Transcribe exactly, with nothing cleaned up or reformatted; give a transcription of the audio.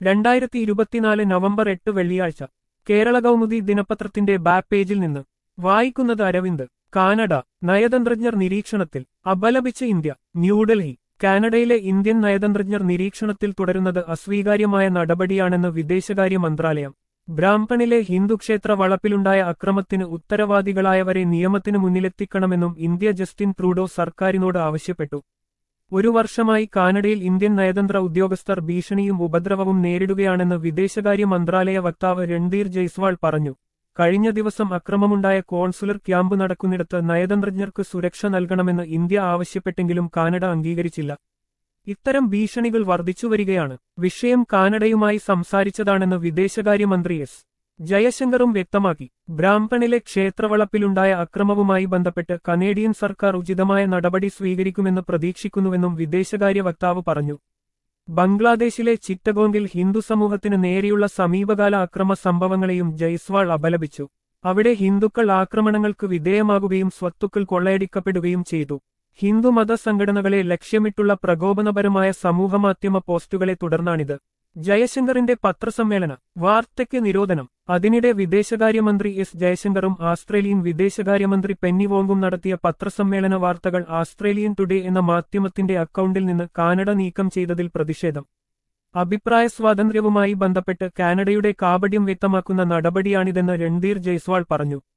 രണ്ടായിരത്തി ഇരുപത്തിനാല് നവംബർ എട്ട് വെള്ളിയാഴ്ച കേരള കൗമുദി ദിനപത്രത്തിന്റെ ബാക്ക് പേജിൽ നിന്ന് വായിക്കുന്നത് അരവിന്ദ്. കാനഡ നയതന്ത്രജ്ഞർ നിരീക്ഷണത്തിൽ, അപലപിച്ച് ഇന്ത്യ. ന്യൂഡൽഹി. കാനഡയിലെ ഇന്ത്യൻ നയതന്ത്രജ്ഞർ നിരീക്ഷണത്തിൽ തുടരുന്നത് അസ്വീകാര്യമായ നടപടിയാണെന്ന് വിദേശകാര്യ മന്ത്രാലയം. ബ്രാംപണിലെ ഹിന്ദുക്ഷേത്ര വളപ്പിലുണ്ടായ അക്രമത്തിന് ഉത്തരവാദികളായവരെ നിയമത്തിന് മുന്നിലെത്തിക്കണമെന്നും ഇന്ത്യ ജസ്റ്റിൻ ട്രൂഡോ സർക്കാരിനോട് ആവശ്യപ്പെട്ടു. ഒരു വർഷമായി കാനഡയിൽ ഇന്ത്യൻ നയതന്ത്ര ഉദ്യോഗസ്ഥർ ഭീഷണിയും ഉപദ്രവവും നേരിടുകയാണെന്ന് വിദേശകാര്യ മന്ത്രാലയ വക്താവ് രൺധീർ ജയ്സ്വാൾ പറഞ്ഞു. കഴിഞ്ഞ ദിവസം അക്രമമുണ്ടായ കോൺസുലർ ക്യാമ്പ് നടക്കുന്നിടത്ത് നയതന്ത്രജ്ഞർക്ക് സുരക്ഷ നൽകണമെന്ന് ഇന്ത്യ ആവശ്യപ്പെട്ടെങ്കിലും കാനഡ അംഗീകരിച്ചില്ല. ഇത്തരം ഭീഷണികൾ വർദ്ധിച്ചുവരികയാണ്. വിഷയം കാനഡയുമായി സംസാരിച്ചതാണെന്ന് വിദേശകാര്യമന്ത്രി എസ് ജയശങ്കറും വ്യക്തമാക്കി. ബ്രാംപണിലെ ക്ഷേത്രവളപ്പിലുണ്ടായ അക്രമവുമായി ബന്ധപ്പെട്ട് കനേഡിയൻ സർക്കാർ ഉചിതമായ നടപടി സ്വീകരിക്കുമെന്ന് പ്രതീക്ഷിക്കുന്നുവെന്നും വിദേശകാര്യ വക്താവ് പറഞ്ഞു. ബംഗ്ലാദേശിലെ ചിറ്റഗോംഗിൽ ഹിന്ദു സമൂഹത്തിന് നേരെയുള്ള സമീപകാല അക്രമ സംഭവങ്ങളെയും ജയ്സ്വാൾ അപലപിച്ചു. അവിടെ ഹിന്ദുക്കൾ ആക്രമണങ്ങൾക്ക് വിധേയമാകുകയും സ്വത്തുക്കൾ കൊള്ളയടിക്കപ്പെടുകയും ചെയ്തു. ഹിന്ദുമത സംഘടനകളെ ലക്ഷ്യമിട്ടുള്ള പ്രകോപനപരമായ സമൂഹമാധ്യമ പോസ്റ്റുകളെ തുടർന്നാണിത്. ജയശങ്കറിന്റെ പത്രസമ്മേളന വാർത്തയ്ക്ക് നിരോധനം. അതിനിടെ വിദേശകാര്യമന്ത്രി എസ് ജയശങ്കറും ആസ്ട്രേലിയൻ വിദേശകാര്യമന്ത്രി പെന്നി വോങ്ങും നടത്തിയ പത്രസമ്മേളന വാർത്തകൾ ആസ്ട്രേലിയൻ ടുഡേ എന്ന മാധ്യമത്തിന്റെ അക്കൗണ്ടിൽ നിന്ന് കാനഡ നീക്കം ചെയ്തതിൽ പ്രതിഷേധം. അഭിപ്രായ സ്വാതന്ത്ര്യവുമായി ബന്ധപ്പെട്ട് കാനഡയുടെ കാപട്യം വ്യക്തമാക്കുന്ന നടപടിയാണിതെന്ന് രൺധീർ ജയ്സ്വാൾ പറഞ്ഞു.